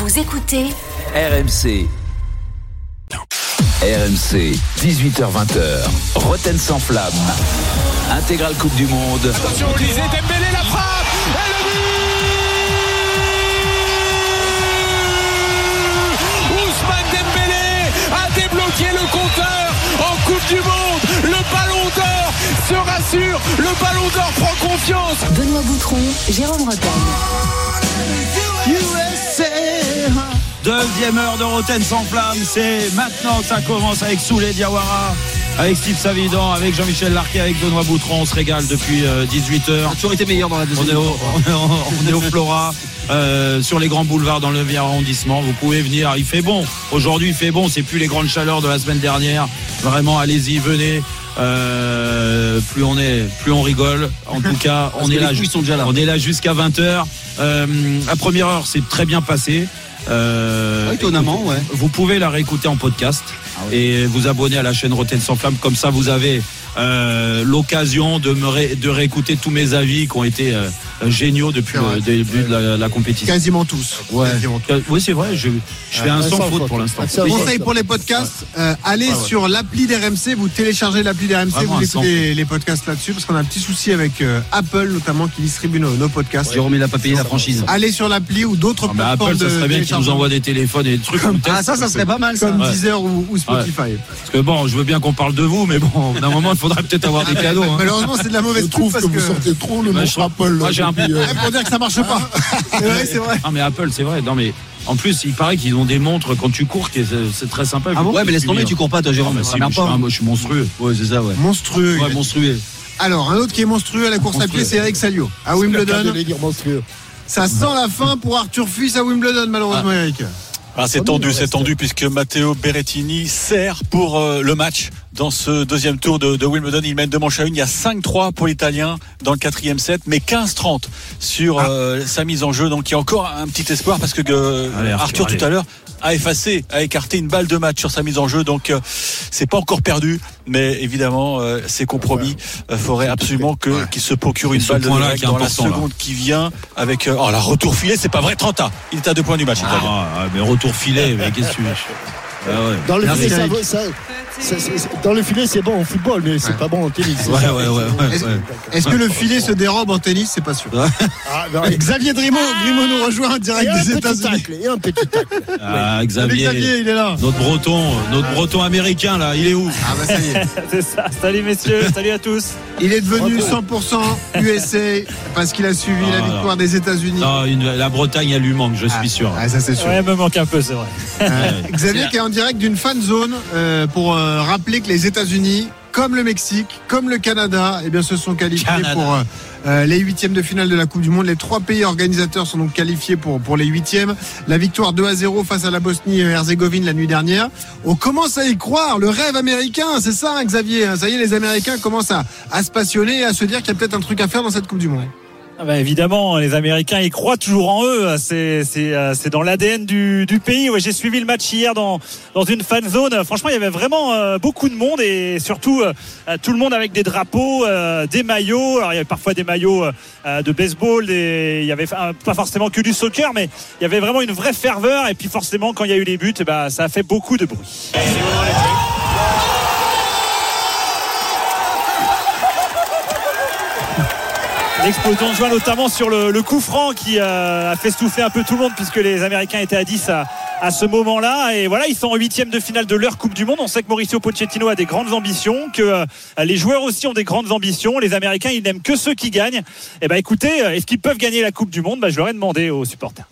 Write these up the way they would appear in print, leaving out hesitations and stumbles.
Vous écoutez RMC. RMC, 18h-20h, Roten sans flamme, intégrale Coupe du Monde. Attention Olysée, Dembélé la frappe et le but. Ousmane Dembélé a débloqué le compteur en Coupe du Monde. Le Ballon d'Or se rassure, le Ballon d'Or prend confiance. Benoît Boutron, Jérôme Rotten. Deuxième heure de Roten sans flamme, c'est maintenant que ça commence avec Souley Diawara, avec Steve Savidan, avec Jean-Michel Larquet, avec Benoît Boutron. On se régale depuis 18h. On a toujours été meilleur dans la deuxième. On est au Flora, sur les grands boulevards dans le 9e arrondissement. Vous pouvez venir, il fait bon. Aujourd'hui il fait bon, c'est plus les grandes chaleurs de la semaine dernière. Vraiment, allez-y, venez. Plus on rigole. En tout cas, on est là. Ils sont déjà là. On est là jusqu'à 20h. La première heure s'est très bien passée. Étonnamment, ouais. Vous pouvez la réécouter en podcast et vous abonner à la chaîne Roten sans flamme. Comme ça, vous avez l'occasion de réécouter tous mes avis qui ont été géniaux depuis le début de la compétition. Quasiment tous. Ouais. Oui, c'est vrai. Je fais un sans faute pour l'instant. Conseil pour les podcasts, allez sur l'appli d'RMC, vous téléchargez l'appli d'RMC, Vraiment, vous écoutez les podcasts là-dessus, parce qu'on a un petit souci avec Apple notamment qui distribue nos podcasts. Jérôme, il n'a pas payé la franchise. Allez sur l'appli ou d'autres plateformes. Apple, ça serait bien qu'ils nous envoient des téléphones et des trucs. Ça serait pas mal. Comme Deezer ou Spotify. Parce que bon, je veux bien qu'on parle de vous, mais bon, d'un moment, il faudrait peut-être avoir des cadeaux. Hein. Malheureusement, c'est de la mauvaise pub parce vous sortez trop le nom Apple. Moi, j'ai un peu pour dire que ça marche pas. C'est vrai. Non, mais Apple, c'est vrai. Non, mais en plus, il paraît qu'ils ont des montres quand tu cours, c'est très sympa. Ah bon? Ouais, mais laisse tomber, tu cours pas, toi, Jérôme. Moi, je suis monstrueux. Ouais, c'est ça, ouais. Monstrueux. Ouais, monstrueux. Alors, un autre qui est monstrueux à la course à pied, c'est Eric Salio à Wimbledon. Ça sent la fin pour Arthur Fils à Wimbledon, malheureusement, Eric. C'est tendu puisque Matteo Berrettini sert pour le match dans ce deuxième tour de Wimbledon. Il mène 2 manches à 1. Il y a 5-3 pour l'Italien dans le 4e set, mais 15-30 sur sa mise en jeu. Donc il y a encore un petit espoir parce que Arthur tout à l'heure a écarté une balle de match sur sa mise en jeu. Donc c'est pas encore perdu, mais évidemment c'est compromis. Faudrait absolument qu'il se procure une balle de match dans la seconde qui vient avec la retour filet. C'est pas vrai, 30 A. Il est à 2 points du match. Mais retour filet, mais qu'est-ce que tu veux? Dans le filet, dans le filet, c'est bon au football, mais c'est pas bon au tennis. Est-ce que le filet se dérobe en tennis? C'est pas sûr. Xavier Drimaud nous rejoint en direct des États-Unis. Et un petit tacle. Xavier, il est là. Notre breton américain là, il est où? Ça y est. C'est ça. Salut messieurs, salut à tous. Il est devenu 100% USA parce qu'il a suivi la victoire des États-Unis. Non, la Bretagne, elle lui manque, je suis sûr. Ça c'est sûr. Ouais, me manque un peu, c'est vrai. Xavier qui est en direct d'une fan zone pour rappeler que les États-Unis, comme le Mexique, comme le Canada, se sont qualifiés pour les 8e de finale de la Coupe du Monde. Les 3 pays organisateurs sont donc qualifiés pour les 8e. La victoire 2-0 face à la Bosnie-Herzégovine la nuit dernière. On commence à y croire, le rêve américain, c'est ça, hein, Xavier. Ça y est, les Américains commencent à se passionner et à se dire qu'il y a peut-être un truc à faire dans cette Coupe du Monde. Évidemment, les Américains ils croient toujours en eux. C'est dans l'ADN du pays. Ouais, j'ai suivi le match hier dans une fan zone. Franchement, il y avait vraiment beaucoup de monde et surtout tout le monde avec des drapeaux, des maillots. Alors il y avait parfois des maillots de baseball. Il y avait pas forcément que du soccer, mais il y avait vraiment une vraie ferveur. Et puis forcément, quand il y a eu les buts, ça a fait beaucoup de bruit. L'explosion de joie notamment sur le coup franc qui a fait souffler un peu tout le monde puisque les Américains étaient à 10 à ce moment-là. Et voilà, ils sont en 8e de finale de leur Coupe du Monde. On sait que Mauricio Pochettino a des grandes ambitions, que les joueurs aussi ont des grandes ambitions. Les Américains, ils n'aiment que ceux qui gagnent. Écoutez, est-ce qu'ils peuvent gagner la Coupe du Monde? Je leur ai demandé aux supporters.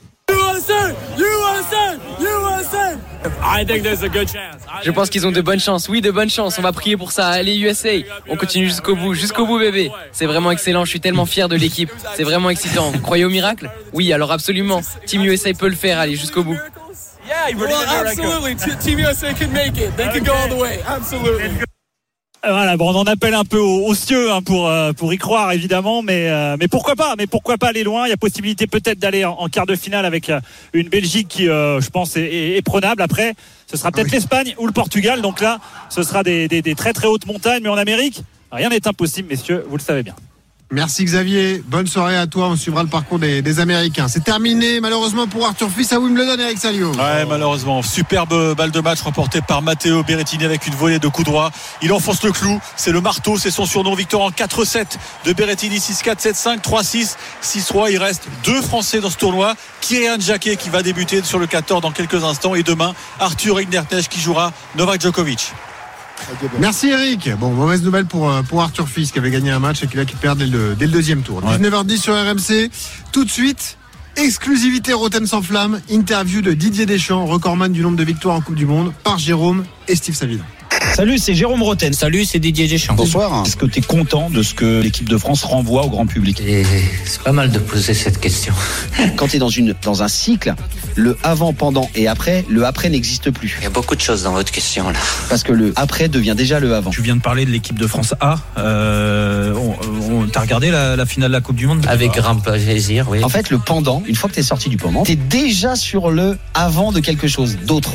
Je pense qu'ils ont de bonnes chances. Oui, de bonnes chances. On va prier pour ça. Allez USA. On continue jusqu'au bout bébé. C'est vraiment excellent. Je suis tellement fier de l'équipe. C'est vraiment excitant. Vous croyez au miracle? Oui, alors absolument. Team USA peut le faire. Allez jusqu'au bout. Absolutely. Team USA can make it. They can go all the way. Absolutely. Voilà, on en appelle un peu aux cieux pour y croire évidemment, mais pourquoi pas aller loin. Il y a possibilité peut-être d'aller en quart de finale avec une Belgique qui je pense est prenable. Après ce sera peut-être l'Espagne ou le Portugal, donc là ce sera des très très hautes montagnes, mais en Amérique rien n'est impossible, messieurs, vous le savez bien. Merci Xavier, bonne soirée à toi, on suivra le parcours des Américains. C'est terminé malheureusement pour Arthur Fils à Wimbledon, Eric Salio. Ouais, malheureusement, superbe balle de match remportée par Matteo Berrettini avec une volée de coup droit. Il enfonce le clou, c'est le marteau, c'est son surnom. Victoire en 4-7 de Berrettini, 6-4, 7-5, 3-6, 6-3. Il reste 2 Français dans ce tournoi. Kyrian Jacquet qui va débuter sur le 14 dans quelques instants et demain Arthur Rinderknecht qui jouera Novak Djokovic. Merci Eric. Bon, mauvaise nouvelle pour Arthur Fils qui avait gagné un match et qui perd dès le deuxième tour. 19h10 sur RMC. Tout de suite, exclusivité Roten sans flamme, interview de Didier Deschamps, recordman du nombre de victoires en Coupe du Monde, par Jérôme et Steve Saville. Salut, c'est Jérôme Roten. Salut, c'est Didier Deschamps. Bonsoir. Est-ce que tu es content de ce que l'équipe de France renvoie au grand public ? Et c'est pas mal de poser cette question. Quand tu es dans un cycle, le avant, pendant et après, le après n'existe plus. Il y a beaucoup de choses dans votre question là. Parce que le après devient déjà le avant. Tu viens de parler de l'équipe de France A. T'as regardé la finale de la Coupe du Monde ? Avec grand plaisir, oui. En fait, le pendant, une fois que tu es sorti du pendant, tu es déjà sur le avant de quelque chose d'autre.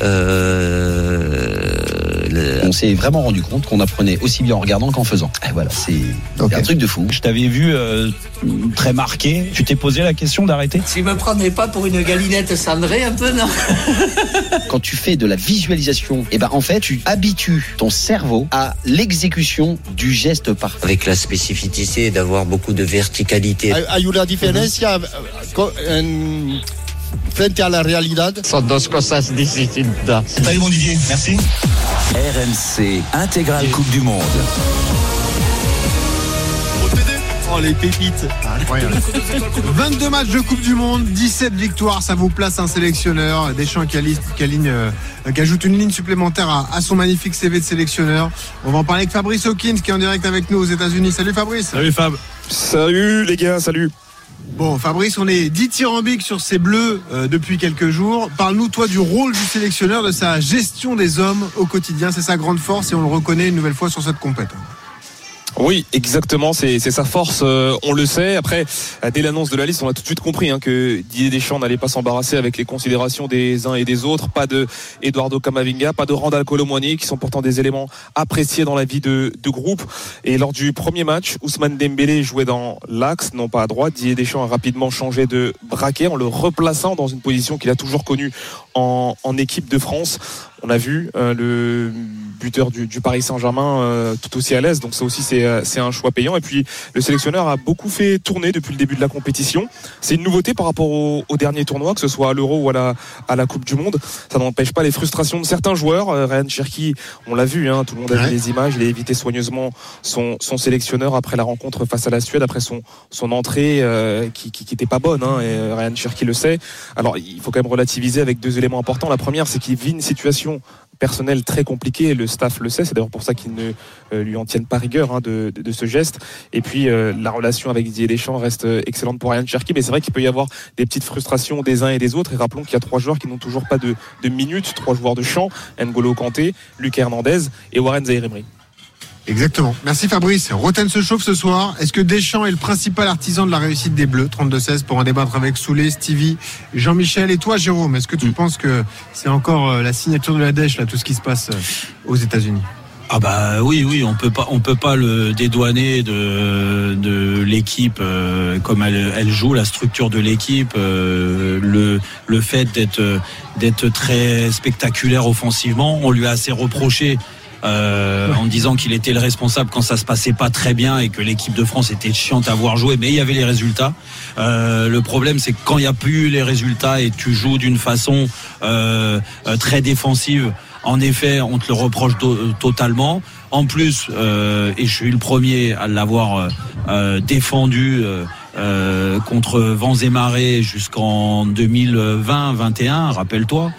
On s'est vraiment rendu compte qu'on apprenait aussi bien en regardant qu'en faisant. Et voilà, c'est un truc de fou. Je t'avais vu très marqué. Tu t'es posé la question d'arrêter ? Tu me prenais pas pour une galinette cendrée un peu, non ? Quand tu fais de la visualisation, en fait, tu habitues ton cerveau à l'exécution du geste parfait. Avec la spécificité d'avoir beaucoup de verticalité. Hay una diferencia frente a la realidad. Son dos cosas distintas. Salut mon Didier, merci. RMC Intégrale Coupe du Monde. Oh les pépites. Incroyable. 22 matchs de Coupe du Monde, 17 victoires, ça vous place un sélectionneur. Deschamps qui ajoute une ligne supplémentaire à son magnifique CV de sélectionneur. On va en parler avec Fabrice Hawkins qui est en direct avec nous aux États-Unis. Salut Fabrice. Salut Fab. Salut les gars, salut. Bon, Fabrice, on est dithyrambique sur ces Bleus depuis quelques jours. Parle-nous, toi, du rôle du sélectionneur, de sa gestion des hommes au quotidien. C'est sa grande force et on le reconnaît une nouvelle fois sur cette compétition. Oui, exactement, c'est sa force, on le sait. Après, dès l'annonce de la liste, on a tout de suite compris que Didier Deschamps n'allait pas s'embarrasser avec les considérations des uns et des autres. Pas de Eduardo Camavinga, pas de Randal Kolo Muani, qui sont pourtant des éléments appréciés dans la vie de groupe. Et lors du premier match, Ousmane Dembélé jouait dans l'axe, non pas à droite. Didier Deschamps a rapidement changé de braquet en le replaçant dans une position qu'il a toujours connue en équipe de France. On a vu le buteur du Paris Saint-Germain tout aussi à l'aise, donc ça aussi c'est un choix payant. Et puis le sélectionneur a beaucoup fait tourner depuis le début de la compétition. C'est une nouveauté par rapport au dernier tournoi, que ce soit à l'Euro ou à la Coupe du Monde. Ça n'empêche pas les frustrations de certains joueurs. Ryan Cherki, on l'a vu, tout le monde a vu les images, il a évité soigneusement son sélectionneur après la rencontre face à la Suède, après son entrée qui n'était pas bonne, et Ryan Cherki le sait. Alors il faut quand même relativiser avec 2 éléments importants. La première, c'est qu'il vit une situation personnelle très compliquée, le staff le sait, c'est d'ailleurs pour ça qu'ils ne lui en tiennent pas rigueur de ce geste. Et puis la relation avec Didier Deschamps reste excellente pour Ryan Cherki, mais c'est vrai qu'il peut y avoir des petites frustrations des uns et des autres. Et rappelons qu'il y a 3 joueurs qui n'ont toujours pas de minutes, 3 joueurs de champ: N'Golo Kanté, Lucas Hernandez et Warren Zaïre-Emery. Exactement. Merci Fabrice. Roten se chauffe ce soir. Est-ce que Deschamps est le principal artisan de la réussite des Bleus ? 32-16 pour en débattre avec Soulé, Stevie, Jean-Michel et toi Jérôme. Est-ce que tu penses que c'est encore la signature de la dèche, tout ce qui se passe aux États-Unis ? Ah bah oui, on peut pas le dédouaner de l'équipe comme elle joue, la structure de l'équipe, le fait d'être très spectaculaire offensivement. On lui a assez reproché en disant qu'il était le responsable quand ça se passait pas très bien et que l'équipe de France était chiante à voir jouer, mais il y avait les résultats. Le problème, c'est que quand il n'y a plus les résultats et tu joues d'une façon très défensive, en effet, on te le reproche totalement. En plus, et je suis le premier à l'avoir défendu contre vents et marées jusqu'en 2020-21, rappelle-toi.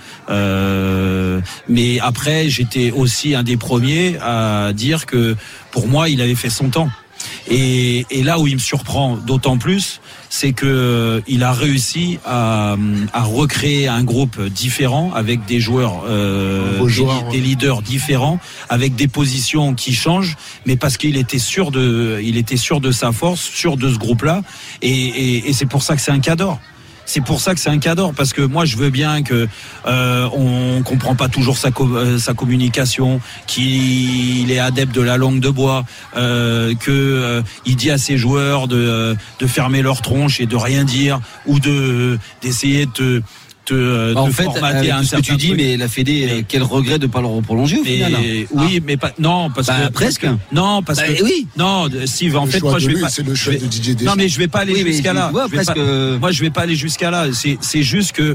Mais après, j'étais aussi un des premiers à dire que pour moi, il avait fait son temps. Et là où il me surprend d'autant plus, c'est que il a réussi à recréer un groupe différent avec des joueurs, des leaders différents, avec des positions qui changent, mais parce qu'il était sûr de sa force, sûr de ce groupe-là, et c'est pour ça que c'est un cadre. c'est pour ça que c'est un cadre, parce que moi je veux bien que on comprend pas toujours sa communication, qu'il est adepte de la langue de bois, que il dit à ses joueurs de fermer leur tronche et de rien dire, ou d'essayer de en fait, formater un ce que certain tu dis, truc. mais la Fédé, quel regret de pas le prolonger au final. Oui, mais pas, non, parce que presque. Non, parce que oui. Non, Steve, en fait, moi je vais pas. C'est le choix de Didier Deschamps. Non, mais je vais pas aller jusqu'à là. Moi, je vais pas aller jusqu'à là. C'est juste que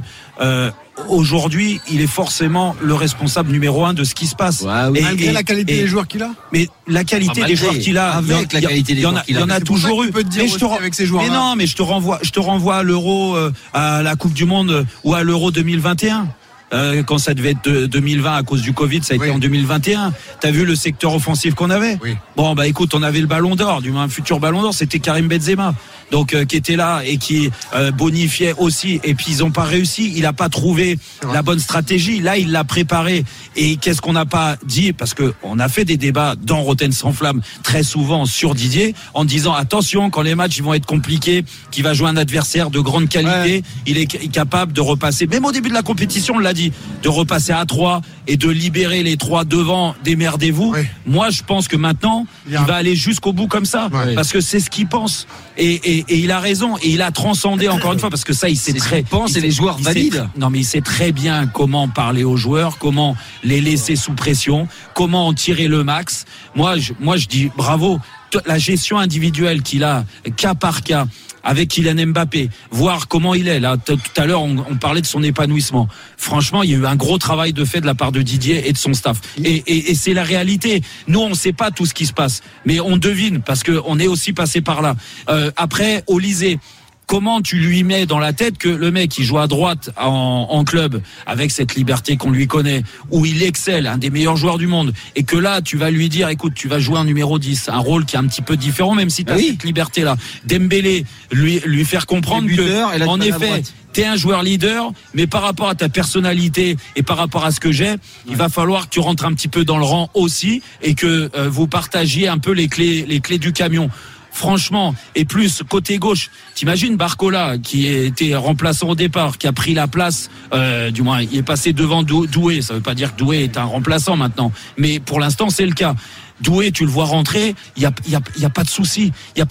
aujourd'hui, il est forcément le responsable numéro 1 de ce qui se passe. Malgré la qualité des joueurs qu'il a. Mais la qualité des joueurs qu'il a, avec la qualité des joueurs qu'il a, il y en a toujours eu. Mais non, mais je te renvoie à l'Euro, à la Coupe du Monde ou à l'Euro 2021. Quand ça devait être 2020 à cause du Covid, ça a été en 2021. T'as vu le secteur offensif qu'on avait? Bon, bah écoute, on avait le Ballon d'Or, du moins un futur Ballon d'Or, c'était Karim Benzema, donc qui était là et qui bonifiait aussi. Et puis ils ont pas réussi, il a pas trouvé la bonne stratégie. Là, il l'a préparé. Et qu'est-ce qu'on n'a pas dit? Parce que on a fait des débats dans Rotten sans flamme très souvent sur Didier, en disant attention, quand les matchs ils vont être compliqués, qu'il va jouer un adversaire de grande qualité, il est capable de repasser. Même au début de la compétition, on l'a dit, de repasser à 3 et de libérer les 3 devant, démerdez-vous. Moi, je pense que maintenant, il va aller jusqu'au bout comme ça, parce que c'est ce qu'il pense. Et il a raison, et il a transcendé encore une fois, parce que ça, il sait très. Et les joueurs valident. Non, mais il sait très bien comment parler aux joueurs, comment les laisser sous pression, comment en tirer le max. Moi, je dis bravo. La gestion individuelle qu'il a, cas par cas, avec Kylian Mbappé, voir comment il est. Là, tout à l'heure, on parlait de son épanouissement. Franchement, il y a eu un gros travail de fait de la part de Didier et de son staff. Et c'est la réalité. Nous, on ne sait pas tout ce qui se passe, mais on devine parce que on est aussi passé par là. Après, Olysée. Comment tu lui mets dans la tête que le mec qui joue à droite en club avec cette liberté qu'on lui connaît, où il excelle, un des meilleurs joueurs du monde, et que là tu vas lui dire écoute, tu vas jouer un numéro 10, un rôle qui est un petit peu différent, même si tu as cette liberté là. Dembélé, lui faire comprendre que en effet t'es un joueur leader, mais par rapport à ta personnalité et par rapport à ce que j'ai, il va falloir que tu rentres un petit peu dans le rang aussi, et que vous partagiez un peu les clés du camion. Franchement, et plus côté gauche, t'imagines Barcola qui était remplaçant au départ, qui a pris la place, du moins il est passé devant Doué. Ça veut pas dire que Doué est un remplaçant maintenant, mais pour l'instant c'est le cas. Doué, tu le vois rentrer, il y a pas de souci,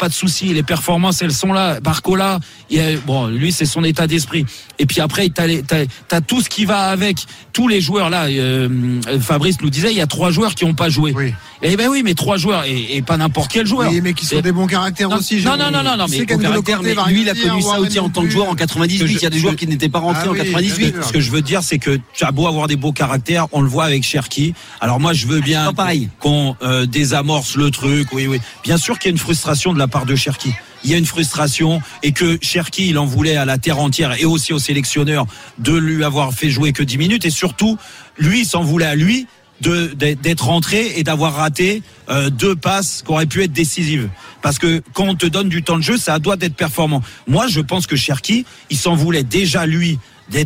les performances elles sont là. Barcola, bon, lui c'est son état d'esprit. Et puis après t'as tout ce qui va avec, tous les joueurs là. Fabrice nous disait il y a 3 joueurs qui ont pas joué. Eh ben oui, mais 3 joueurs et pas n'importe quel joueur. Oui, mais qui sont des bons caractères aussi. Non, mais bon caractère, mais lui il a connu ça aussi en tant que joueur en 98. Il y a des joueurs qui n'étaient pas rentrés en 98. Ce que je veux dire, c'est que tu as beau avoir des beaux caractères, on le voit avec Cherki. Alors moi, je veux bien qu'on désamorce le truc. Oui. Bien sûr qu'il y a une frustration de la part de Cherki. Il y a une frustration, et que Cherki, il en voulait à la terre entière et aussi au sélectionneur de lui avoir fait jouer que 10 minutes, et surtout, lui, il s'en voulait à lui d'être rentré et d'avoir raté 2 passes qui auraient pu être décisives. Parce que quand on te donne du temps de jeu, ça doit être performant. Moi, je pense que Cherki, il s'en voulait déjà lui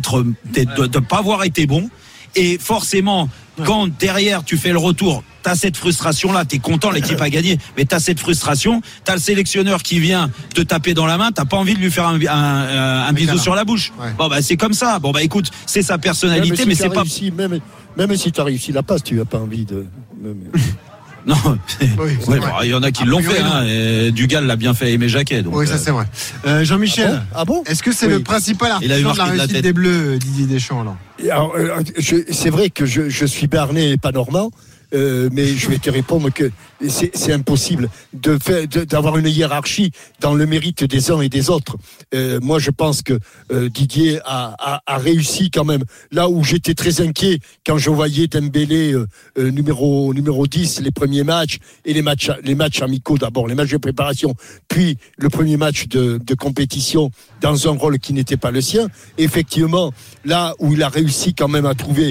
de pas avoir été bon, et forcément, quand derrière tu fais le retour, t'as cette frustration là, t'es content, l'équipe a gagné, mais t'as cette frustration, t'as le sélectionneur qui vient te taper dans la main, t'as pas envie de lui faire un bisou sur la bouche. Bon bah c'est comme ça. Bon bah écoute, c'est sa personnalité, mais c'est pas réussi, même si tu as réussi la passe, tu as pas envie de. Non, il y en a qui l'ont fait. Hein, Dugal l'a bien fait, Aimé Jacquet. Donc, ça c'est vrai. Jean-Michel, est-ce que c'est le principal artisan de la réussite des Bleus, Didier Deschamps là? Alors, c'est vrai que je suis béarnais et pas normand. Mais je vais te répondre que c'est impossible d'avoir une hiérarchie dans le mérite des uns et des autres. Moi, je pense que Didier a réussi quand même. Là où j'étais très inquiet quand je voyais Dembélé numéro 10, les premiers matchs et les matchs amicaux d'abord, les matchs de préparation, puis le premier match de compétition dans un rôle qui n'était pas le sien. Effectivement, là où il a réussi quand même à trouver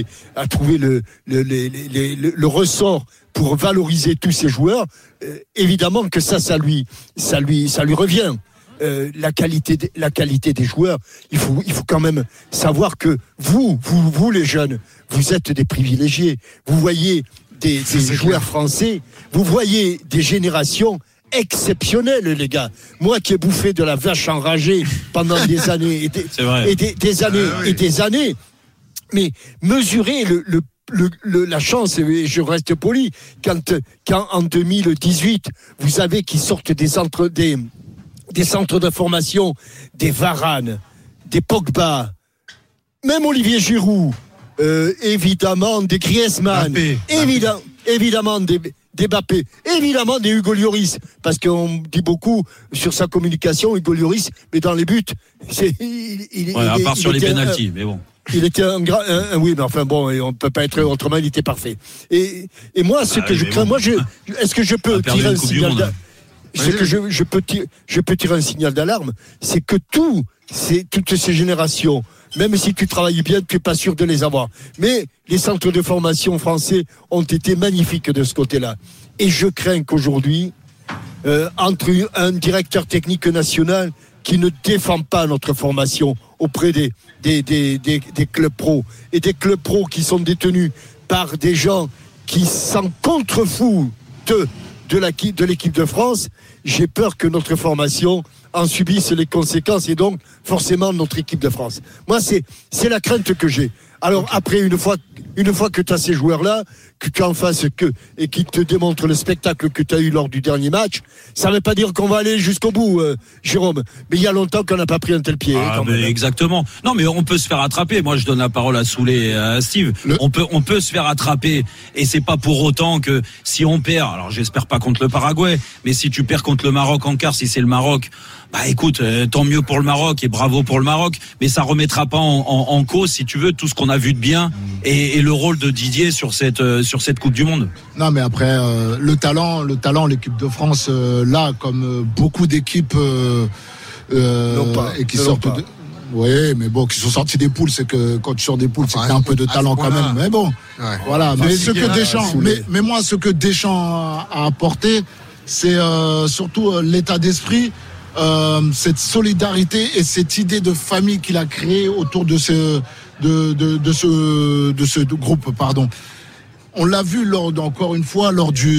le ressort pour valoriser tous ces joueurs, évidemment que ça lui revient. La qualité des joueurs, il faut quand même savoir que vous les jeunes, vous êtes des privilégiés. Vous voyez des joueurs français, vous voyez des générations exceptionnel, les gars. Moi qui ai bouffé de la vache enragée pendant des années et des années, mais mesurez la chance, et je reste poli, quand en 2018, vous avez qui sortent des centres de formation, des Varane, des Pogba, même Olivier Giroud, évidemment des Griezmann, évidemment des Mbappé, évidemment des Hugo Lloris, parce qu'on dit beaucoup sur sa communication Hugo Lloris, mais dans les buts, à part sur les pénaltys, mais bon. Il était oui, mais enfin bon, on peut pas être autrement, il était parfait. Et moi, ce que je crains, est-ce que je peux tirer un signal d'alarme? Ce que je peux tirer un signal d'alarme, c'est que toutes ces générations, même si tu travailles bien, tu n'es pas sûr de les avoir. Mais les centres de formation français ont été magnifiques de ce côté-là. Et je crains qu'aujourd'hui, entre un directeur technique national qui ne défend pas notre formation auprès des clubs pros, et des clubs pros qui sont détenus par des gens qui s'en contrefoutent de l'équipe de France, j'ai peur que notre formation en subisse les conséquences, et donc forcément notre équipe de France. Moi, c'est la crainte que j'ai. Alors après, une fois que tu as ces joueurs-là, que tu en fasses et qui te démontrent le spectacle que tu as eu lors du dernier match, ça ne veut pas dire qu'on va aller jusqu'au bout, Jérôme. Mais il y a longtemps qu'on n'a pas pris un tel pied. Exactement. Non, mais on peut se faire attraper. Moi, je donne la parole à Soulé et à Steve. On peut se faire attraper, et c'est pas pour autant que si on perd, alors j'espère pas contre le Paraguay, mais si tu perds contre le Maroc en quart, si c'est le Maroc, bah écoute, tant mieux pour le Maroc et bravo pour le Maroc, mais ça remettra pas en cause, si tu veux, tout ce qu'on a vu de bien et le rôle de Didier sur cette Coupe du Monde. Non, mais après le talent, l'équipe de France là, comme beaucoup d'équipes et qui sortent de... Oui, mais bon, qui sont sortis des poules, c'est que quand tu sors des poules, c'est qu'il y a un peu de talent quand même. Mais bon, voilà. Mais ce que Deschamps, mais moi, ce que Deschamps a apporté, c'est surtout l'état d'esprit. Cette solidarité et cette idée de famille qu'il a créée autour de ce groupe, pardon. On l'a vu encore une fois lors du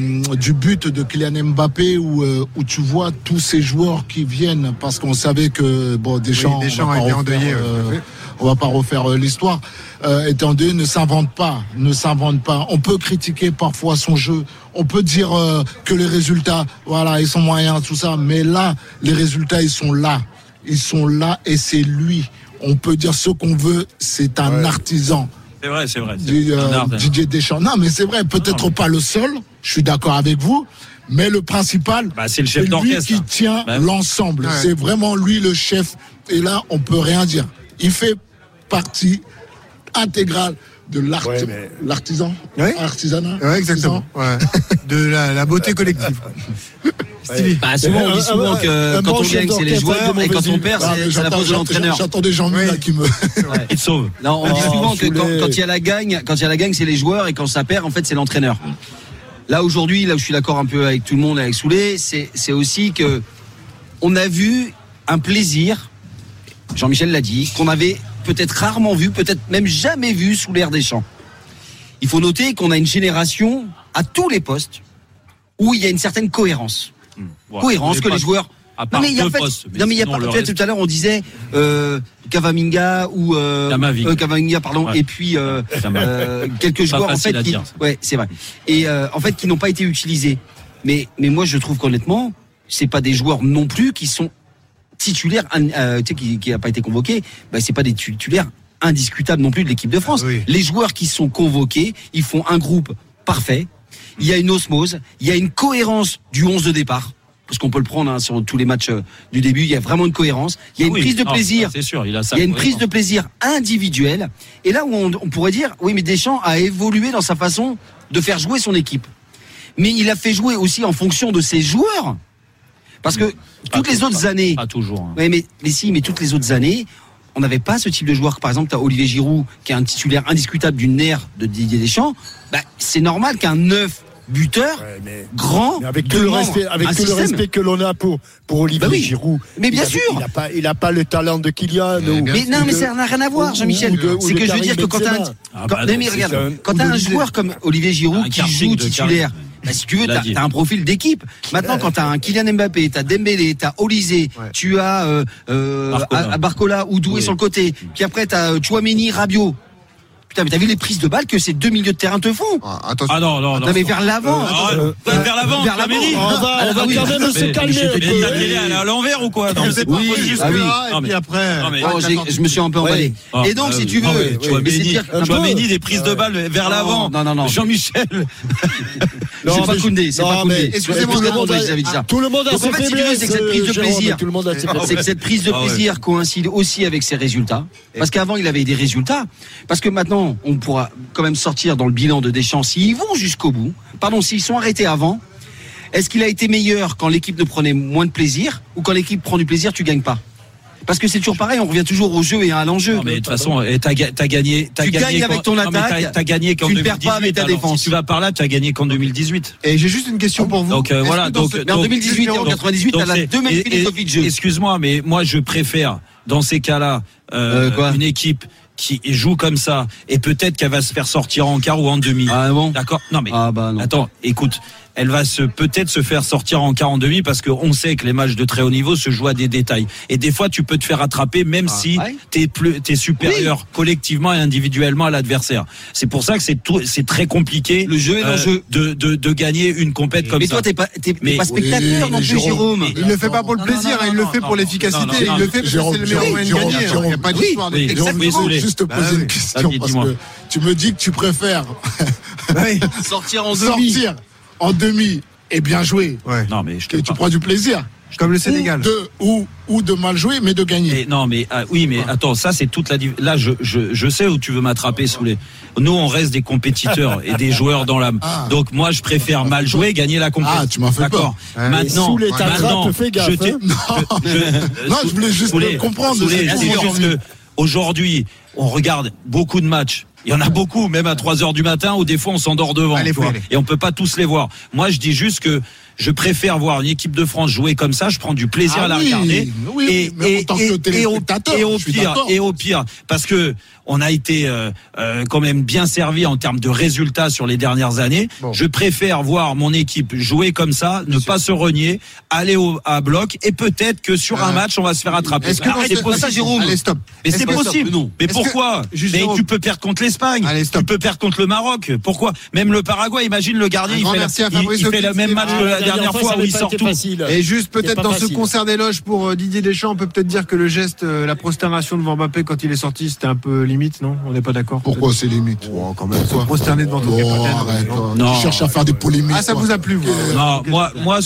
but de Kylian Mbappé où tu vois tous ces joueurs qui viennent, parce qu'on savait que Deschamps a été endeuillé. On va pas refaire l'histoire. Étant donné, ne s'invente pas. On peut critiquer parfois son jeu. On peut dire que les résultats, voilà, ils sont moyens, tout ça. Mais là, les résultats, ils sont là. Ils sont là et c'est lui. On peut dire ce qu'on veut. C'est un artisan. C'est vrai. Didier Deschamps. Non, mais c'est vrai. Peut-être pas le seul. Je suis d'accord avec vous. Mais le principal, c'est le chef d'orchestre. Lui qui tient l'ensemble. Ouais. C'est vraiment lui le chef. Et là, on peut rien dire. Il fait partie intégrale de l'artisan. Oui. Artisanat. Oui, exactement. De la beauté collective. Souvent, on dit souvent que quand on gagne, c'est les joueurs, et quand on perd, c'est la faute de l'entraîneur. J'entendais Jean-Mi là qui me. Il te sauve. Non, on dit souvent que quand il y a la gagne, c'est les joueurs, et quand ça perd, en fait, c'est l'entraîneur. Là, aujourd'hui, là où je suis d'accord un peu avec tout le monde, avec Soulé, c'est aussi que on a vu un plaisir, Jean-Michel l'a dit, qu'on avait peut-être rarement vu, peut-être même jamais vu sous l'ère Deschamps. Il faut noter qu'on a une génération à tous les postes où il y a une certaine cohérence. Cohérence que les joueurs. Non mais il y a pas. Tout à l'heure on disait Cavaminga ou Cavaminga pardon, et puis quelques joueurs en fait qui, c'est vrai. Et en fait qui n'ont pas été utilisés. Mais moi je trouve qu'honnêtement c'est pas des joueurs non plus qui sont titulaire, qui n'a pas été convoqué, c'est pas des titulaires indiscutables non plus de l'équipe de France. Oui. Les joueurs qui sont convoqués, ils font un groupe parfait. Il y a une osmose, il y a une cohérence du 11 de départ, parce qu'on peut le prendre sur tous les matchs du début. Il y a vraiment une cohérence. Il y a une prise de plaisir. C'est sûr, il y a une prise de plaisir individuelle. Et là où on pourrait dire, oui, mais Deschamps a évolué dans sa façon de faire jouer son équipe. Mais il a fait jouer aussi en fonction de ses joueurs. Parce que toutes les autres années. Pas toujours. Hein. Oui, mais toutes les autres années, on n'avait pas ce type de joueur. Par exemple, tu as Olivier Giroud, qui est un titulaire indiscutable d'une ère de Didier Deschamps. C'est normal qu'un neuf buteur, grand, avec tout le respect que l'on a pour Olivier Giroud. Mais bien sûr. Il n'a pas le talent de Kylian. Mais ça n'a rien à voir, Jean-Michel. C'est que je veux dire que quand tu as un joueur comme Olivier Giroud qui joue titulaire Bah, si tu veux, t'as un profil d'équipe. Maintenant, quand t'as un Kylian Mbappé, t'as Dembélé, t'as Olysée, tu as Barcola ou Doué sur le côté, puis après t'as Tchouaméni, Rabiot. Putain, mais t'as vu les prises de balles que ces deux milieux de terrain te font? Attention. Ah non. Mais vers l'avant. Vers l'avant. On va quand même se calmer. Ta télé, elle est à l'envers ou quoi? Non, c'est pas juste là, et puis après. Je me suis un peu emballé. Et donc, si tu veux, Tchouaméni, des prises de balles vers l'avant. Non. Jean-Michel. C'est pas Koundé. Excusez-moi, tout le monde a ses faiblesses. C'est que cette prise de plaisir. C'est que cette prise de plaisir coïncide aussi avec ses résultats. Parce qu'avant, il avait des résultats. Parce que maintenant, on pourra quand même sortir dans le bilan de Deschamps s'ils vont jusqu'au bout. Pardon, s'ils sont arrêtés avant. Est-ce qu'il a été meilleur quand l'équipe ne prenait moins de plaisir ou quand l'équipe prend du plaisir, tu gagnes pas? Parce que c'est toujours pareil, on revient toujours au jeu et à l'enjeu. Non, mais de toute façon, t'as gagné. Tu gagnes avec ton attaque. T'as gagné qu'en 2018. Tu ne perds pas avec ta défense. Si tu vas par là, tu as gagné qu'en 2018. Et j'ai juste une question pour vous. Donc voilà. Mais en 2018 et en 98, t'as la deux mêmes philosophies de jeu. Excuse-moi, mais moi je préfère dans ces cas-là une équipe qui joue comme ça et peut-être qu'elle va se faire sortir en quart ou en demi. Ah bon? D'accord. Non mais non. Attends, écoute. Elle va peut-être se faire sortir en quart en demi parce qu'on sait que les matchs de très haut niveau se jouent à des détails. Et des fois, tu peux te faire attraper même si t'es supérieur collectivement et individuellement à l'adversaire. C'est pour ça que c'est très compliqué. Le jeu est l'enjeu. De gagner une compète comme ça. Mais toi, t'es pas spectateur non plus, Jérôme. Il le fait pas pour le plaisir, il le fait pour l'efficacité. Il le fait parce que c'est le meilleur moyen de gagner. Il n'y a pas d'histoire. Jérôme, juste te poser une question parce que tu me dis que tu préfères sortir en demi. En demi et bien joué. Non mais tu prends du plaisir. Comme le Sénégal. Ou de mal jouer mais de gagner. Mais attends, ça c'est toute la là je sais où tu veux m'attraper sous les. Nous on reste des compétiteurs et des joueurs dans l'âme. Donc moi je préfère mal jouer, gagner la compétition. Ah, tu m'as fait peur. Maintenant, je voulais juste comprendre. Aujourd'hui, on regarde beaucoup de matchs. Il y en a beaucoup, même à 3h du matin, où des fois on s'endort devant. Et on peut pas tous les voir. Moi, je dis juste que je préfère voir une équipe de France jouer comme ça. Je prends du plaisir à la regarder. Et au pire, parce que on a été quand même bien servi en termes de résultats sur les dernières années. Je préfère voir mon équipe jouer comme ça, ne pas se renier, aller à bloc, et peut-être que sur un match on va se faire attraper. Est-ce que c'est possible, Jérôme? Allez, stop. Mais c'est possible. Mais pourquoi? Mais tu peux perdre contre l'Espagne. Tu peux perdre contre le Maroc. Pourquoi? Même le Paraguay. Imagine le gardien, il fait le même match que la dernière fois où il sort tout. Et juste peut-être dans ce concert d'éloge pour Didier Deschamps, on peut peut-être dire que le geste, la prosternation devant Mbappé quand il est sorti, c'était un peu limite, non? On n'est pas d'accord? Pourquoi c'est limite? Quand même. Se prosterner devant ton capitaine. Tu cherches à faire des polémiques. Ah, ça vous a plu, vous? Non, moi, parce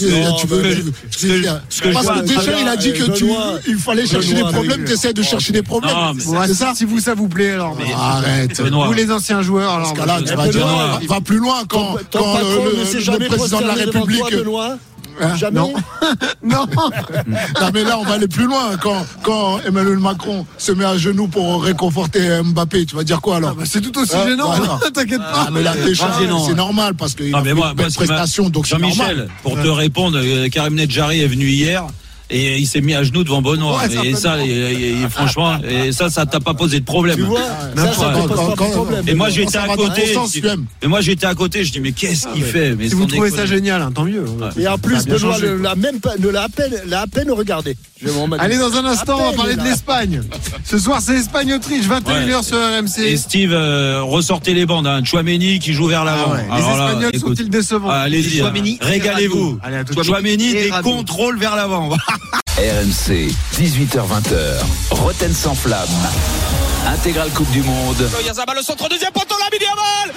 que déjà, il a dit que il fallait chercher des problèmes, tu essaies de chercher des problèmes. C'est ça? Si ça vous plaît, alors. Arrête. Vous les anciens joueurs, alors. Parce que là, tu vas dire, va plus loin quand le président de la République. Jamais. Non, mais là on va aller plus loin. Quand Emmanuel Macron se met à genoux pour réconforter Mbappé, tu vas dire quoi alors? C'est tout aussi gênant. T'inquiète pas. Mais là c'est normal parce qu'il a fait une belle prestation, donc c'est normal. Jean-Michel, pour te répondre, Karim Nedjari est venu hier. Et il s'est mis à genoux devant Benoît. Et ça, franchement, ça t'a pas posé de problème. Tu vois, ça pose pas de problème. Et moi, j'étais à côté. Je dis, mais qu'est-ce qu'il fait? Si vous trouvez ça génial, tant mieux. Et en plus, Benoît l'a à peine regardé. Allez, dans un instant, on va parler de l'Espagne. Ce soir, c'est Espagne-Autriche, 21h sur RMC. Et Steve, ressortez les bandes. Tchouaméni qui joue vers l'avant. Les Espagnols sont-ils décevants? Allez-y, régalez-vous. Tchouaméni, des contrôles vers l'avant. RMC, 18h-20h, Roten sans flamme. Intégrale Coupe du Monde. Yazabal, le centre, deuxième poteau, Lamine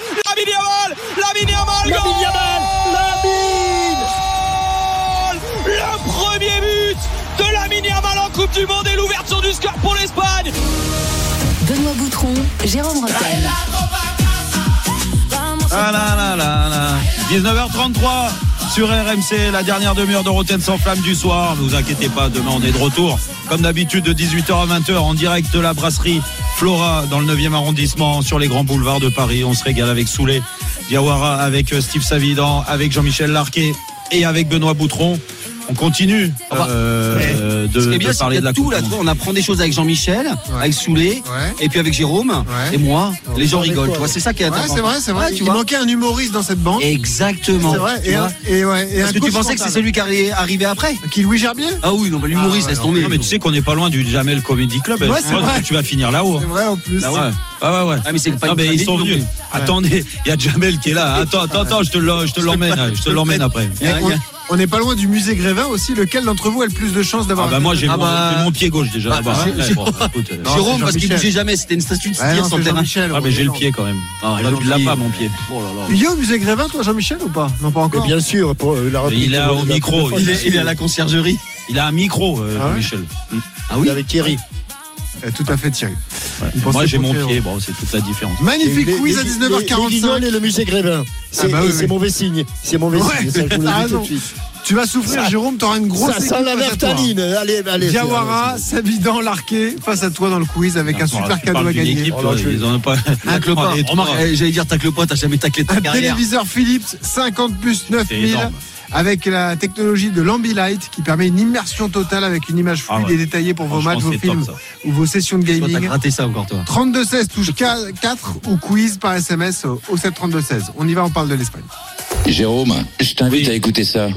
Yamal, le premier but de Lamine Yamal en Coupe du Monde et l'ouverture du score pour l'Espagne. Benoît Boutron, Jérôme Rotten. 19h33 sur RMC, la dernière demi-heure de Roten sans flamme du soir. Ne vous inquiétez pas, demain on est de retour comme d'habitude de 18h à 20h en direct de la brasserie Flora dans le 9e arrondissement sur les grands boulevards de Paris. On se régale avec Souley Diawara, avec Steve Savidan, avec Jean-Michel Larquet et avec Benoît Boutron. On continue de parler de la tout là. On apprend des choses avec Jean-Michel, avec Soulet, et puis avec Jérôme et moi. Les gens rigolent. Tu vois, c'est ça qui est intéressant. C'est vrai. Il manquait un humoriste dans cette bande. Exactement. C'est vrai. Est-ce que tu pensais que c'est celui qui est arrivé après? Qui, Louis Gerbier? Ah oui, non, l'humoriste, laisse tomber. Non, mais tu sais qu'on n'est pas loin du Jamel Comedy Club. Ouais, c'est vrai. Tu vas finir là-haut. C'est vrai en plus. Ouais. Ah mais c'est pas. Non, mais ils sont venus. Attendez, il y a Jamel qui est là. Attends, je te l'emmène après. On n'est pas loin du musée Grévin aussi. Lequel d'entre vous a le plus de chances d'avoir? Moi j'ai mon pied gauche déjà là-bas. Jérôme, parce qu'il bougeait jamais, c'était une statue de tir sur le terrain. Mais j'ai le pied quand même. Tu l'as pas mon pied. Il est au musée Grévin toi Jean-Michel ou pas? Non, pas encore. Bien sûr. Il est au micro. Il est à la conciergerie. Il a un micro, Michel. Ah oui, avec Thierry. Tout à fait Thierry. Moi j'ai mon pied, c'est toute la différence. Magnifique quiz à 19h45. Et le musée Grévin. C'est mauvais signe. C'est mauvais signe. Ça, je vous le dis tout de suite. Tu vas souffrir, Jérôme, t'auras une grosse. Ça sent la Vertaline. Allez. Diawara, Savidan, Larquet, face à toi dans le quiz avec un super cadeau à gagner. Ils en ont pas. Tacle pas. Remarque, j'allais dire tacle pas, t'as jamais taclé ta carrière. Un téléviseur Philips 50 plus 9000. Avec la technologie de l'Ambilight qui permet une immersion totale avec une image fluide et détaillée pour vos matchs, vos films ou vos sessions de gaming. T'as gratté ça encore toi. 32-16 touche 4 ou quiz par SMS au 732-16. On y va, on parle de l'Espagne. Jérôme, je t'invite à écouter ça.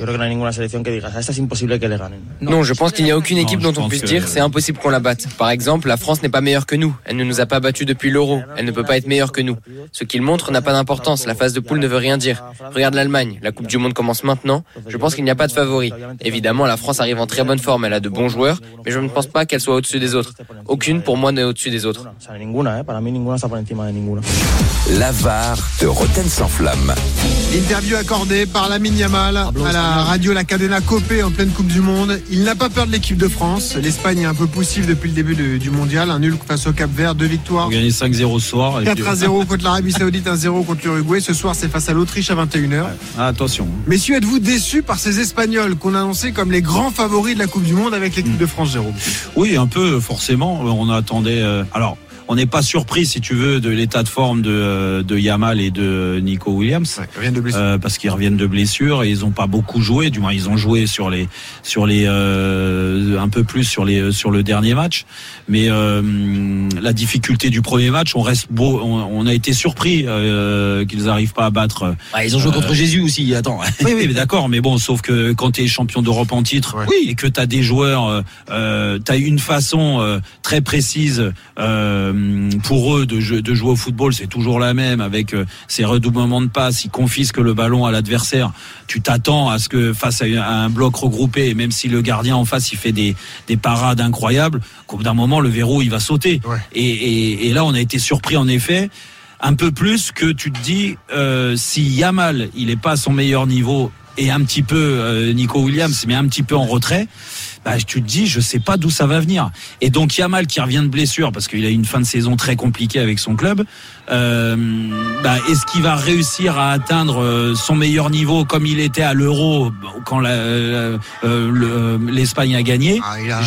Non, je pense qu'il n'y a aucune équipe dont on puisse dire c'est impossible qu'on la batte. Par exemple, la France n'est pas meilleure que nous. Elle ne nous a pas battus depuis l'Euro. Elle ne peut pas être meilleure que nous. Ce qu'il montre n'a pas d'importance. La phase de poule ne veut rien dire. Regarde l'Allemagne. La Coupe du Monde commence maintenant. Je pense qu'il n'y a pas de favori. Évidemment, la France arrive en très bonne forme. Elle a de bons joueurs, mais je ne pense pas qu'elle soit au-dessus des autres. Aucune, pour moi, n'est au-dessus des autres. La VAR de Rotten sans flamme. Interview accordée par Lamine Yamal à la radio La Cadena Copé en pleine Coupe du Monde. Il n'a pas peur de l'équipe de France. L'Espagne est un peu poussive depuis le début du mondial. Un nul face au Cap-Vert, 2 victoires. On a gagné 5-0 ce soir. 4-0 contre l'Arabie Saoudite, 1-0 contre l'Uruguay. Ce soir, c'est face à l'Autriche à 21h. Attention. Messieurs, êtes-vous déçus par ces Espagnols qu'on a annoncés comme les grands favoris de la Coupe du Monde avec l'équipe de France, Jérôme? Oui, un peu, forcément. On attendait. On n'est pas surpris, si tu veux, de l'état de forme de Yamal et de Nico Williams, parce qu'ils reviennent de blessure et ils n'ont pas beaucoup joué. Du moins, ils ont joué sur les un peu plus sur le dernier match. Mais la difficulté du premier match, on a été surpris qu'ils n'arrivent pas à battre. Ils ont joué contre Jésus aussi. Attends. Oui, mais d'accord. Mais bon, sauf que quand tu es champion d'Europe en titre, et que tu as des joueurs, tu as une façon très précise. Pour eux de jouer au football, c'est toujours la même avec ces redoublements de passes. Ils confisquent le ballon à l'adversaire. Tu t'attends à ce que face à un bloc regroupé, même si le gardien en face il fait des parades incroyables, qu'au bout d'un moment le verrou il va sauter. Et là on a été surpris en effet, un peu plus que tu te dis si Yamal il est pas à son meilleur niveau et un petit peu Nico Williams mais un petit peu en retrait. Tu te dis, je sais pas d'où ça va venir. Et donc Yamal qui revient de blessure parce qu'il a eu une fin de saison très compliquée avec son club. Est-ce qu'il va réussir à atteindre son meilleur niveau comme il était à l'Euro quand l'Espagne a gagné?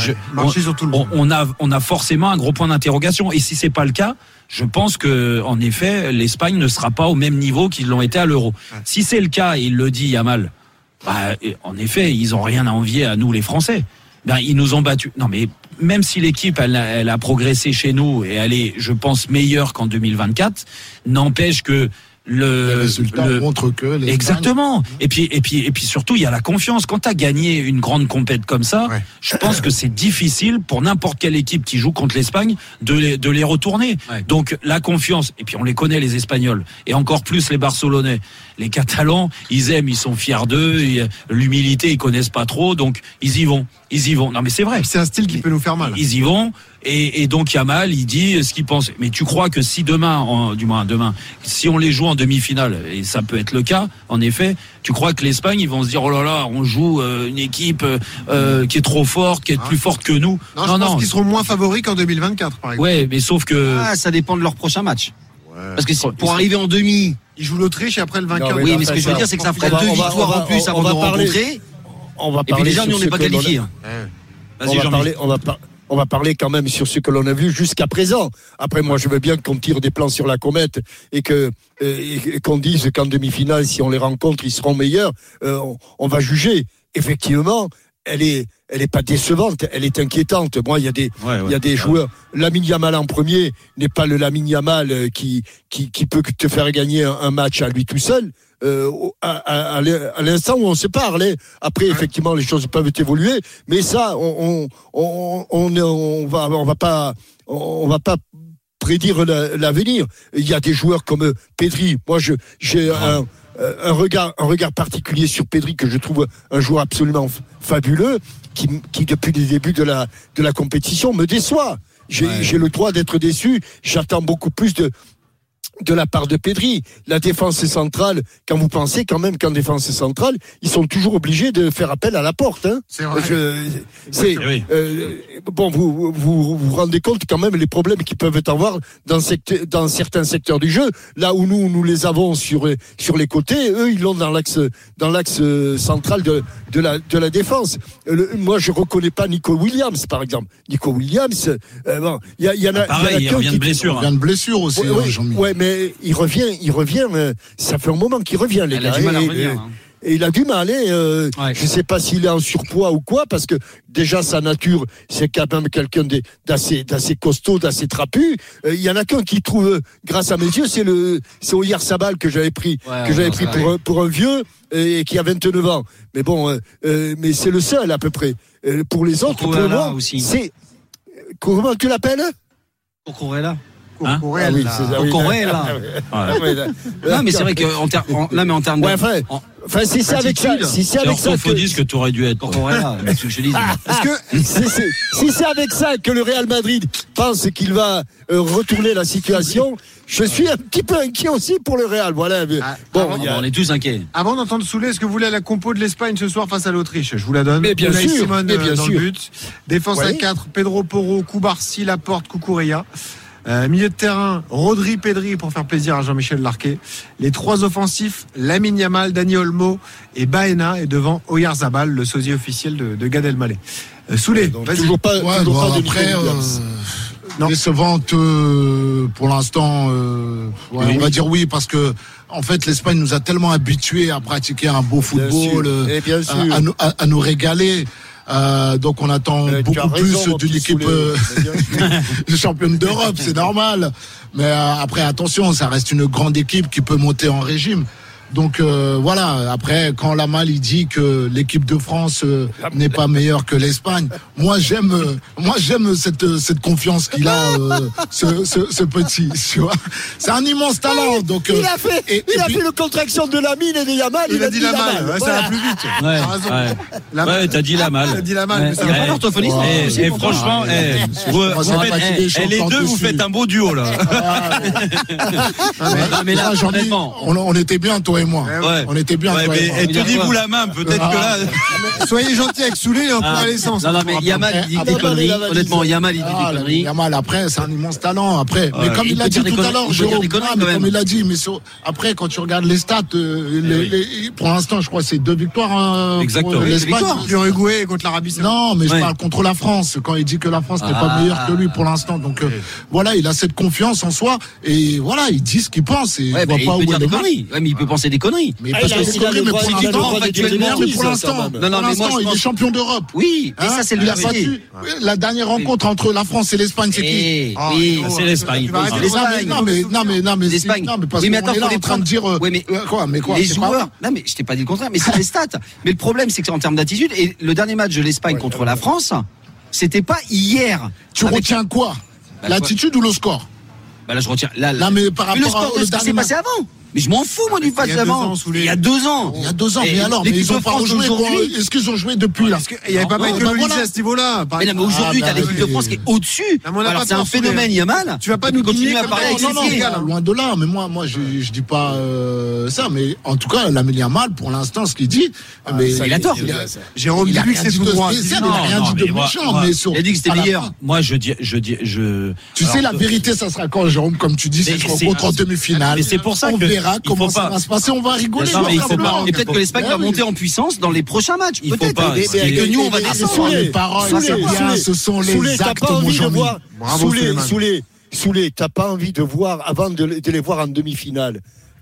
On a forcément un gros point d'interrogation. Et si c'est pas le cas, je pense que en effet l'Espagne ne sera pas au même niveau qu'ils l'ont été à l'Euro. Si c'est le cas, et il le dit Yamal, en effet, ils ont rien à envier à nous les Français. Ils nous ont battus. Non, mais même si l'équipe elle a progressé chez nous et elle est, je pense, meilleure qu'en 2024, n'empêche que les résultats montrent que exactement. Et puis surtout il y a la confiance. Quand tu as gagné une grande compète comme ça, je pense que c'est difficile pour n'importe quelle équipe qui joue contre l'Espagne de les retourner. Donc la confiance, et puis on les connaît les Espagnols et encore plus les Barcelonais. Les Catalans, ils aiment, ils sont fiers d'eux, l'humilité ils connaissent pas trop, donc ils y vont. Non mais c'est vrai. C'est un style qui peut nous faire mal. Ils y vont. Et donc Yamal, il dit ce qu'il pense. Mais tu crois que si demain, si on les joue en demi-finale, et ça peut être le cas, en effet, tu crois que l'Espagne, ils vont se dire oh là là, on joue une équipe qui est trop forte, qui est plus forte que nous. Non, je pense qu'ils seront moins favoris qu'en 2024, par exemple. Ouais, mais sauf que ça dépend de leur prochain match. Parce que pour arriver en demi, ils jouent l'Autriche et après le vainqueur. Oui, mais ce que je veux dire, c'est que ça ferait 2 victoires en plus avant de rencontrer. Et puis déjà, nous on n'est pas qualifiés. On va parler quand même sur ce que l'on a vu jusqu'à présent. Après, moi, je veux bien qu'on tire des plans sur la comète et qu'on dise qu'en demi-finale, si on les rencontre, ils seront meilleurs. On va juger. Effectivement, elle est pas décevante, elle est inquiétante. Moi, il y a des joueurs. Lamine Yamal en premier n'est pas le Lamine Yamal qui peut te faire gagner un match à lui tout seul. À l'instant où on se parle, après effectivement les choses peuvent évoluer, mais ça, on va pas prédire l'avenir. Il y a des joueurs comme Pedri. Moi, j'ai un regard particulier sur Pedri, que je trouve un joueur absolument fabuleux, qui depuis le début de la compétition me déçoit. J'ai le droit d'être déçu. J'attends beaucoup plus de la part de Pedri. La défense centrale, quand vous pensez quand même qu'en défense centrale, ils sont toujours obligés de faire appel à la porte. Hein. C'est vrai. Bon, vous rendez compte quand même les problèmes qu'ils peuvent avoir dans certains secteurs du jeu. Là où nous les avons sur les côtés, eux ils l'ont dans l'axe central de la défense. Moi je reconnais pas Nico Williams par exemple. Nico Williams, bon, il y en a. Pareil, il revient de blessure. Il revient de blessure aussi. Ouais, mais il revient. Ça fait un moment qu'il revient, les gars. Il a du mal à revenir. Et il a du mal. Je sais pas s'il est en surpoids ou quoi, parce que déjà sa nature, c'est quand même quelqu'un d'assez costaud, d'assez trapu. Il y en a qu'un qui trouve, grâce à mes yeux, c'est Oyarzabal que j'avais pris, pour un vieux et qui a 29 ans. Mais bon, mais c'est le seul à peu près. Pour les autres, pour moi, c'est comment tu l'appelles? Cucurella. Hein? Cucurella. Non, mais c'est vrai qu'en termes de. Ouais, enfin, si c'est avec ça, que tu aurais dû être. Cucurella, c'est ce que je dis. Parce que si c'est avec ça que le Real Madrid pense qu'il va retourner la situation, je suis un petit peu inquiet aussi pour le Real. Voilà. On est tous inquiets. Avant d'entendre Soulé, est-ce que vous voulez la compo de l'Espagne ce soir face à l'Autriche? Je vous la donne. Mais bien sûr. Simone dans le but. Défense à 4, Pedro Porro, Koubarsi, Laporte, Cucurella. Milieu de terrain, Rodri, Pedri pour faire plaisir à Jean-Michel Larquet. Les trois offensifs, Lamine Yamal, Dani Olmo et Baena, et devant Oyarzabal, le sosie officiel de Gad Elmaleh. Soulé, vas-y. Toujours pas après, décevante pour l'instant. On va dire oui, parce que en fait l'Espagne nous a tellement habitués à pratiquer un beau football, à nous régaler. Donc on attend beaucoup plus d'une équipe championne d'Europe, c'est normal. Mais après attention, ça reste une grande équipe qui peut monter en régime. Donc voilà, après quand Lamal il dit que l'équipe de France n'est pas meilleure que l'Espagne, moi j'aime cette confiance qu'il a, ce petit, tu vois. C'est un immense talent. Donc il a fait le contraction de Lamine et de Yamal, il a dit Lamal, ça va plus vite. Ouais, t'as dit Lamal. T'as dit Lamal. Il n'y a pas d'orthophoniste. Et franchement, les deux vous faites un beau duo là. Mais là, on était bien toi et moi. On était bien. Et tenez-vous la main, peut-être que là. Soyez gentil avec Soulé, on prend l'essence. Non, mais Yamal, il dit des conneries. Honnêtement, Yamal, il dit des conneries. Yamal, après, c'est un immense talent. Après, mais comme il l'a dit tout à l'heure, Jérôme, comme il l'a dit, mais après, quand tu regardes les stats, pour l'instant, je crois que c'est 2 victoires. Exactement. L'Espagne, l'Uruguay contre l'Arabie Saoudite. Non, mais je parle contre la France. Quand il dit que la France n'est pas meilleure que lui pour l'instant. Donc, voilà, il a cette confiance en soi. Et voilà, il dit ce qu'il pense. Et il peut dire des conneries. Ouais, mais il peut penser des conneries. Mais parce que c'est conneries, mais pour l'instant, il est champion d'Europe. Oui, et ça, c'est le passé. La dernière rencontre entre la France et l'Espagne, c'est qui? Oui, c'est l'Espagne. Non, mais l'Espagne. Non, mais parce qu'on est là en train de dire. Quoi? Les joueurs. Non, mais je t'ai pas dit le contraire, mais c'est les stats. Mais le problème, c'est que c'est en termes d'attitude. Et le dernier match de l'Espagne contre la France, c'était pas hier. Tu retiens quoi? L'attitude ou le score? Bah là, je retiens. Là, mais par rapport le score de ce qui s'est passé avant. Mais je m'en fous, moi, du match d'avant. Il y a 2 ans. Mais alors, ils ont pas rejoué. Est-ce qu'ils ont joué depuis là? Il n'y avait pas Michael Olise à ce niveau-là. Mais aujourd'hui, t'as l'équipe de France qui est au-dessus. Alors, c'est un phénomène, Yamal. Tu vas pas nous continuer à parler avec non, loin de là. Mais moi, je dis pas ça. Mais en tout cas, Lamine Yamal, pour l'instant, ce qu'il dit, il a tort. Jérôme dit que c'est tout droit. Il n'a rien dit de méchant. Il a dit que c'était meilleur. Moi, je dis. Tu sais, la vérité, ça sera quand, Jérôme, comme tu dis, c'est se rencontre en demi-finale. Mais c'est pour ça on verra comment ça va se passer, on va rigoler. Et peut-être que l'Espagne va monter en puissance dans les prochains matchs. Peut-être. Et que nous, on va descendre. Les paroles, ce sont les actes, mon Jean-Mi. Soulé, t'as pas envie de voir, avant de les voir en demi-finale,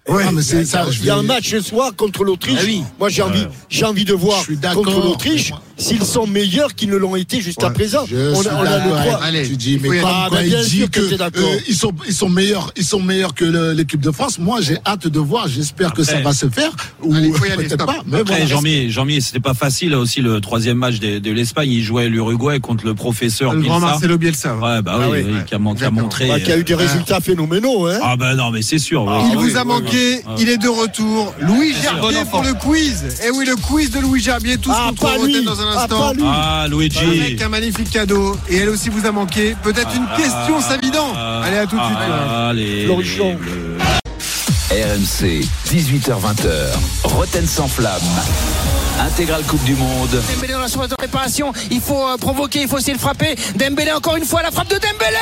Ouais, mais c'est ça. Il y a un match ce soir contre l'Autriche. Ah oui. Moi, j'ai envie de voir contre l'Autriche s'ils sont meilleurs qu'ils ne l'ont été jusqu'à présent. On a le droit. Allez, tu dis, mais quand il dit qu'ils sont meilleurs que l'équipe de France, moi, j'ai hâte de voir. J'espère que ça va se faire. Ou peut-être pas. Mais après, Jean-Mi, c'était pas facile aussi le troisième match de l'Espagne. Il jouait l'Uruguay contre le professeur le grand Marcelo Bielsa. Ouais, bah oui, qui a montré. Qui a eu des résultats phénoménaux. Hein. Ah bah non, mais c'est sûr. Il vous a manqué. Il est de retour. Louis Gerbier pour le quiz. Et oui, le quiz de Louis Gerbier. Tous contre Rotten dans un instant. Luigi. Avec un magnifique cadeau. Et elle aussi vous a manqué. Peut-être une question Savidan. Allez, à tout de suite. Allez. RMC, 18h-20h. Rotten sans flamme. Intégrale Coupe du Monde. Dembélé dans la surface de réparation. Il faut provoquer, il faut essayer de frapper. Dembélé encore une fois, la frappe de Dembélé.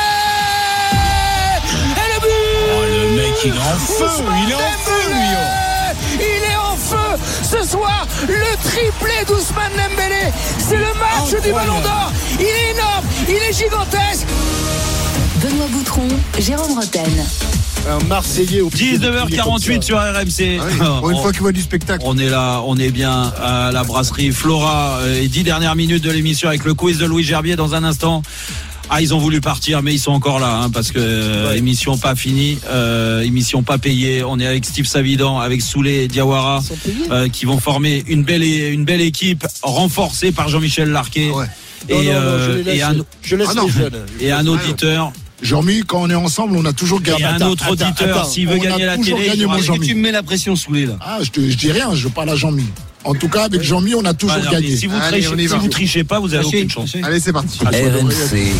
Et le but. Oh, le mec, il est en feu. Il est en feu, lui. Il est en feu ce soir. Le triplé d'Ousmane Dembélé. C'est le match du Ballon d'Or. Il est énorme. Il est gigantesque. Benoît Boutron, Jérôme Rotten. Un Marseillais au 19h48 sur RMC. Pour une fois qu'il voit du spectacle. On est là, on est bien à la brasserie Flora. Et 10 dernières minutes de l'émission avec le quiz de Louis Gerbier dans un instant. Ils ont voulu partir, mais ils sont encore là, parce que émission pas finie, émission pas payée. On est avec Steve Savidan, avec Soulé et Diawara, qui vont former une belle équipe renforcée par Jean-Michel Larquet. Ouais. Je laisse les jeunes. Et un auditeur. Jean-Mi, quand on est ensemble, on a toujours gagné. Et un autre auditeur, s'il veut gagner la télé, est-ce que tu me mets la pression Soulé là? Je dis rien, je parle à Jean-Mi. En tout cas, avec Jean-Mi, on a toujours gagné. Si vous trichez pas, vous avez aucune chance. Allez, c'est parti. RMC.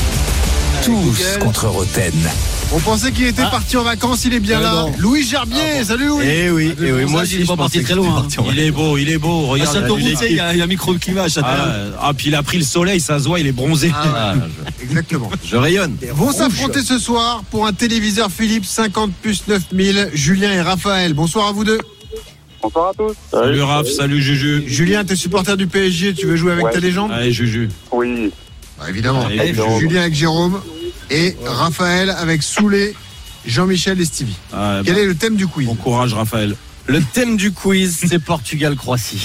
Tous contre Rotten. On pensait qu'il était parti en vacances, il est bien là. Louis Gerbier, salut Louis. Eh oui, moi aussi, je suis pas parti très loin. Il est beau. Regarde, il y a un microclimat à Châteauroux. Puis il a pris le soleil, ça se voit, il est bronzé. Exactement. Je rayonne. Vont s'affronter ce soir pour un téléviseur Philips 50 plus 9000, Julien et Raphaël. Bonsoir à vous deux. Bonsoir à tous. Salut Raph, salut Juju. Julien, t'es supporter du PSG, tu veux jouer avec ta légende? Allez Juju. Oui. Évidemment. Julien avec Jérôme et Raphaël avec Soulé, Jean-Michel et Stevie. Quel est le thème du quiz? Bon courage Raphaël. Le thème du quiz, c'est Portugal-Croatie.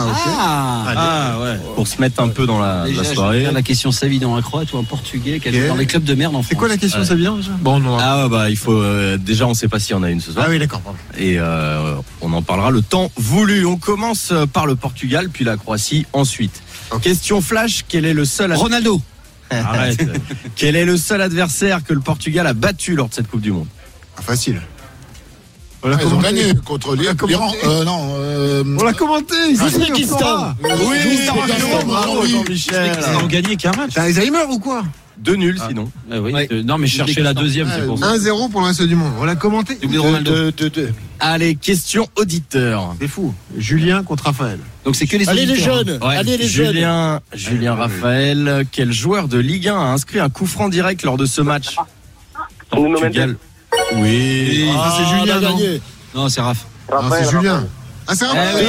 Ouais. Pour se mettre un peu dans la soirée. La question Savidan, un Croate ou un Portugais dans les clubs de merde en France. C'est quoi la question Savidan déjà? Bon, non. Il faut déjà, on ne sait pas s'il y en a une ce soir. Ah oui, d'accord. Pardon. Et on en parlera le temps voulu. On commence par le Portugal, puis la Croatie ensuite. Okay. Question flash, quel est le seul Ronaldo. Arrête. Quel est le seul adversaire que le Portugal a battu lors de cette Coupe du Monde? Facile. Ils ont gagné contre l'Iran. On l'a commenté. L'Ouzbékistan. Oui, Jean-Michel. Ils ont gagné qu'un match. T'as Alzheimer ou quoi? 2-0 sinon. Non, mais cherchez la deuxième, c'est pour ça. 1-0 pour le reste du monde. On l'a commenté. Allez, question auditeur. C'est fou. Julien contre Raphaël. Donc c'est que les Allez auditeurs. les jeunes. Allez les jeunes. Julien Raphaël, quel joueur de Ligue 1 a inscrit un coup franc direct lors de ce match? Portugal. Oui. C'est Julien gagné. Non, c'est Raph. C'est Julien. C'est Raphaël.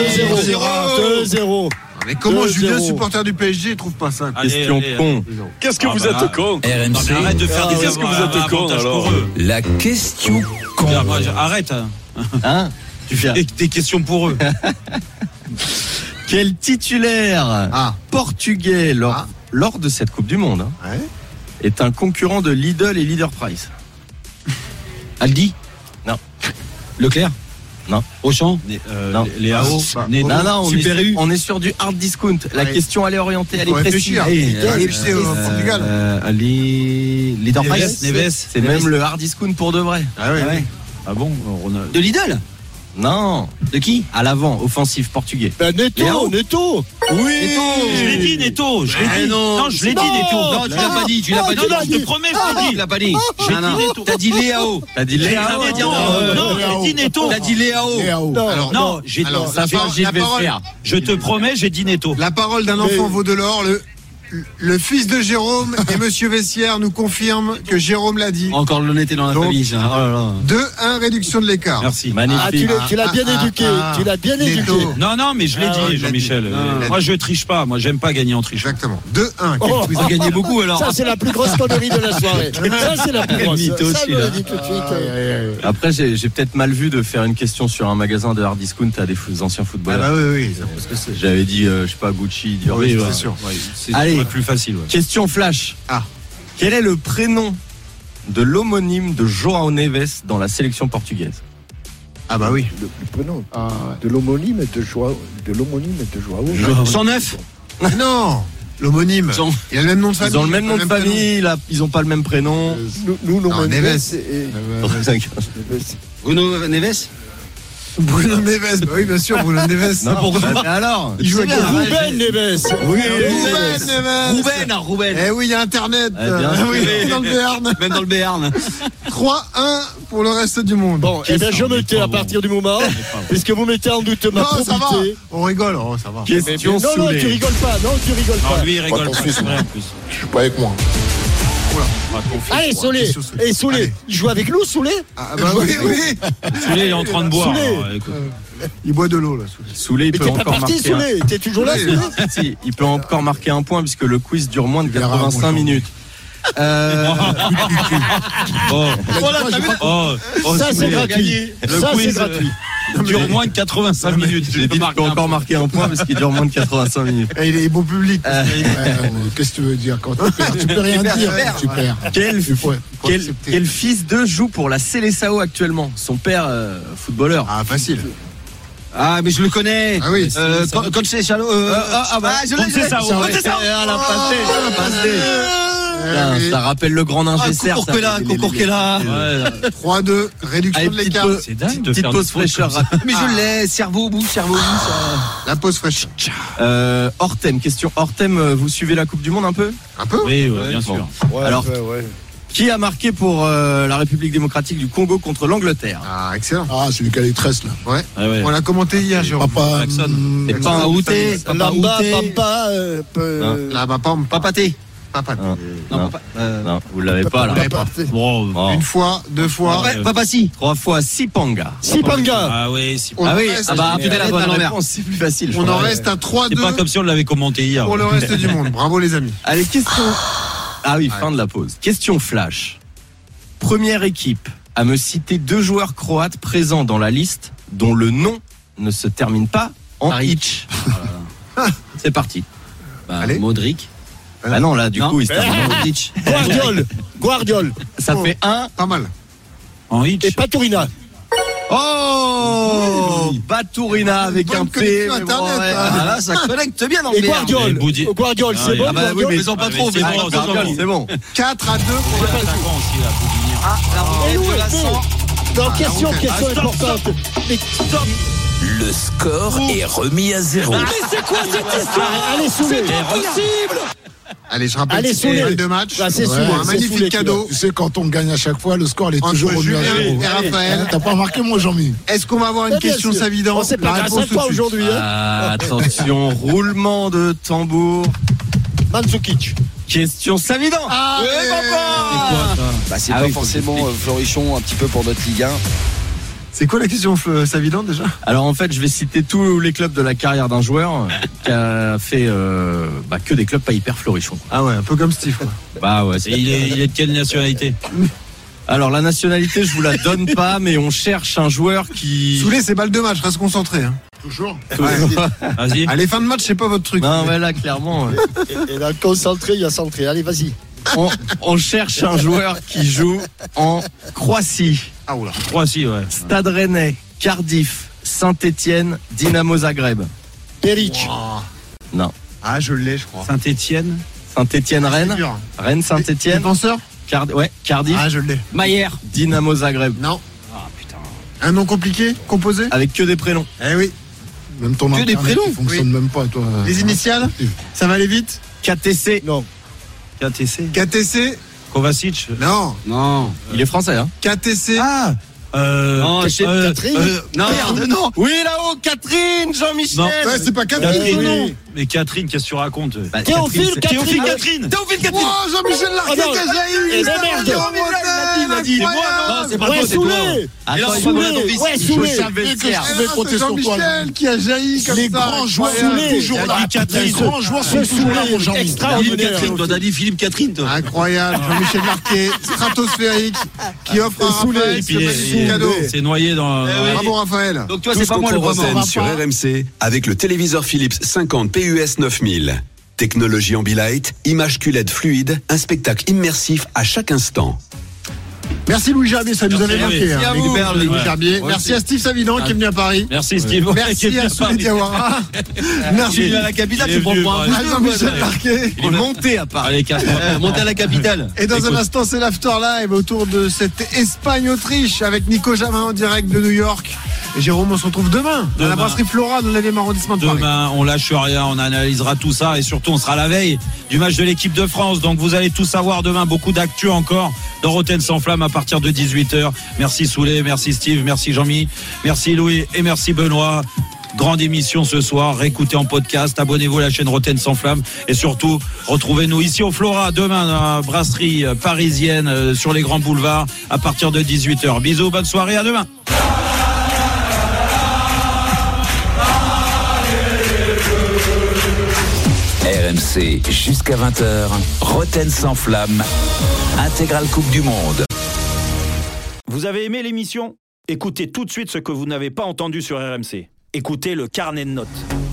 2-0. Mais comment Julien, supporter du PSG, trouve pas ça? Question con. Qu'est-ce que vous êtes con? RMC. Arrête de faire des Qu'est-ce que vous êtes con alors? La question con. Arrête. Hein? Tu fais des questions pour eux. Quel titulaire portugais lors de cette Coupe du Monde est un concurrent de Lidl et Leader Price? Aldi? Non. Leclerc? Non. Auchan? Non. Les AO? On est sur du hard discount. La question, elle est orientée, elle est précise. C'est au Portugal. Leader Price? Neves. C'est même le hard discount pour de vrai. Ah bon? De Lidl? Non. De qui? À l'avant, offensif portugais. Neto. Oui. Je l'ai dit Neto. Je l'ai dit. Non, je l'ai dit Neto. Non, tu l'as pas dit. Tu l'as pas dit. Je te promets, je te dis. Tu l'as pas dit. T'as dit Léao. Non, j'ai dit Neto. T'as dit Léao. Non, j'ai dit. Je te promets, j'ai dit Neto. La parole d'un enfant vaut de l'or. Le fils de Jérôme et Monsieur Vessière nous confirment que Jérôme l'a dit. Encore l'honnêteté dans la famille. Ça. Oh là là. 2-1 réduction de l'écart. Merci. Magnifique. Tu l'as bien éduqué. Tu l'as bien éduqué. Non, mais je l'ai dit, Jean-Michel. Moi, je triche pas. Moi, j'aime pas gagner en trichant. Exactement. 2-1. Vous avez gagné beaucoup alors. Ça, c'est la plus grosse connerie de la soirée. Ça, c'est la plus grosse. Ça, je le dis tout de suite. Après, j'ai peut-être mal vu de faire une question sur un magasin de hard discount à des anciens footballeurs. Ah bah oui. J'avais dit, je sais pas, Gucci, Dior. Oui, c'est sûr. Allez, plus facile. Question flash. Ah. Quel est le prénom de l'homonyme de João Neves dans la sélection portugaise? Ah bah oui. Le prénom de l'homonyme de João. 109. Non. L'homonyme. Il a le même nom de famille. Ils ont le même nom de famille. Ils ont pas le même prénom. Nous, Neves. Bruno Neves. Bruno Neves, bah oui, bien sûr, Bruno Neves. Mais alors, il joue avec Ruben Neves. Oui, Ruben Neves. Ruben. Eh oui, il y a Internet. Oui, dans le Béarn. Même dans le Béarn. 3-1 pour le reste du monde. Bon, eh bien, je me tais à partir du moment, puisque vous mettez en doute ma probité. Ça va. On rigole, ça va. Question non, tu rigoles pas. Non, tu rigoles pas. Lui, il rigole pas. Je suis pas avec moi. Allez, Soulé. Et Soulé, il joue avec nous, Soulé? Ah bah oui. Soulé est en train de boire. Il boit de l'eau là. Soulé, il peut encore marquer. Soulé, t'es toujours là, Soulé? Si, il peut encore marquer un point puisque le quiz dure moins de 85 minutes. Ça c'est gratuit. Ça c'est gratuit. Il dure moins de 85 minutes. J'ai dit qu'il peut encore marquer un point parce qu'il dure moins de 85 minutes. Et il est bon public. Qu'est-ce que tu veux dire quand tu perds? Tu peux rien dire. Tu perds. Quel fils de joue pour la Seleção actuellement? Son père footballeur. Ah facile. Ah mais je le connais. Ah oui. Quand c'est Chalo. Je l'ai. Ça. Ça rappelle le grand ingénieur. Concours qu'elle a. 3-2, réduction de l'écart. C'est dingue de petite faire pause fraîcheur rapide. Mais je l'ai, cerveau au bout. La pause fraîche. Hors thème, question hors thème. Vous suivez la Coupe du Monde un peu? Un peu? Oui, bien sûr. Alors, qui a marqué pour la République démocratique du Congo contre l'Angleterre? Ah, excellent. Ah, celui qui a les tresses là. Ouais. On l'a commenté hier, Jérôme. Et pas un outé. Papaté. Non, vous l'avez pas là. Une fois, 2 fois. Papassi. 3 fois, Sipanga. Ah oui, Putain, la bonne réponse, c'est plus facile. On en reste à 3-2. C'est pas comme si on l'avait commenté hier. Pour le reste du monde. Bravo les amis. Allez, question. Ah oui, fin de la pause. Question flash. Première équipe à me citer 2 joueurs croates présents dans la liste dont le nom ne se termine pas en itch. C'est parti. Allez. Modric. Ah non, là, du coup, il se termine en itch. Guardiol. Ça fait 1. Pas mal. En itch. Et Paturina. Oh, Baturina avec un P. Là, ça connecte bien dans le Et Guardiol, c'est bon. Ah bah oui, mais ils ont pas trop. C'est bon. 4-2 pour le reste. Non, question importante. Mais stop. Le score est remis à 0. Mais c'est quoi cette histoire? Allez, Soulé. C'est pas possible. Allez, je rappelle c'est une balle de match. C'est un magnifique cadeau. Tu sais, quand on gagne à chaque fois, le score il est toujours remis à 0. Et Raphaël. T'as pas remarqué, moi, Jean-Mi? Est-ce qu'on va avoir une question Savidan? C'est pas grâce à toi aujourd'hui. Attention, roulement de tambour. Mandzukic. Question Savidan. Ah oui, papa. C'est pas forcément Florichon, un petit peu pour notre Ligue 1. C'est quoi la question Savidan déjà? Alors en fait, je vais citer tous les clubs de la carrière d'un joueur qui a fait que des clubs pas hyper florichons. Ah ouais, un peu comme Steve quoi. Bah ouais. Et il est de quelle nationalité? Alors la nationalité, je vous la donne pas, mais on cherche un joueur qui. Soulé, c'est balle de match, reste concentré. Hein. Toujours. Vas-y. Allez, fin de match, c'est pas votre truc. Non, mais là, clairement. Et là, concentré, il a centré. Allez, vas-y. On cherche un joueur qui joue en Croatie. Ah oula. Croatie, ouais. Stade Rennais, Cardiff, Saint-Étienne, Dynamo Zagreb. Peric. Wow. Non. Ah, je l'ai, je crois. Saint-Étienne. Saint-Étienne-Rennes. Rennes, Saint-Étienne. Défenseur. Cardiff. Ah, je l'ai. Maillère. Dynamo Zagreb. Non. Ah putain. Un nom compliqué, composé. Avec que des prénoms. Eh oui. Même ton internet, il fonctionne même pas, toi. Les initiales. Ça va aller vite. KTC. Non. KTC. Kovacic. Non. Il est français, hein. KTC. Ah. Non, Catherine. Non. Oui, là-haut, Catherine, Jean-Michel. Ouais, c'est pas Catherine. Mais Catherine, qu'est-ce que tu racontes? Théophile Catherine. Oh, Jean-Michel Larquet qui a jailli. Il a dit. C'est pas toi, c'est toi. C'est Jean-Michel qui a jailli comme ça. Les grands joueurs sont toujours là. Les grands joueurs sont toujours là, mon Jean-Michel. T'as dit Philippe Catherine, toi. Incroyable, Jean-Michel Larquet, stratosphérique, qui offre un Raphaël ce cadeau. C'est noyé dans. Bravo Raphaël. Donc toi, c'est pas moi le Roten sur RMC avec le téléviseur Philips 50 PUS 9000. Technologie Ambilight, image QLED fluide, un spectacle immersif à chaque instant. Merci Louis Gerbier, ça nous avait manqué. Merci à vous. Louis Gerbier. Merci à Steve Savidan qui est venu à Paris. Merci Steve. Merci à Souley Diawara. Merci à la capitale, tu prends pour un Jean-Michel Larquet. Il est monté à Paris. Monté à la capitale. Et dans un instant, c'est l'After Live autour de cette Espagne-Autriche avec Nico Jamin en direct de New York. Et Jérôme, on se retrouve demain dans la brasserie Flora dans le 9e arrondissement de Paris. Demain, on lâche rien, on analysera tout ça et surtout on sera à la veille du match de l'équipe de France. Donc vous allez tout savoir demain, beaucoup d'actu encore dans Roten sans flamme à partir de 18h. Merci Souley, merci Steve, merci Jean-Mi, merci Louis et merci Benoît. Grande émission ce soir, réécoutez en podcast, abonnez-vous à la chaîne Roten sans flamme et surtout retrouvez-nous ici au Flora demain dans la brasserie parisienne sur les grands boulevards à partir de 18h. Bisous, bonne soirée, à demain. RMC jusqu'à 20h, Roten sans flamme, intégrale Coupe du Monde. Vous avez aimé l'émission ? Écoutez tout de suite ce que vous n'avez pas entendu sur RMC. Écoutez le carnet de notes.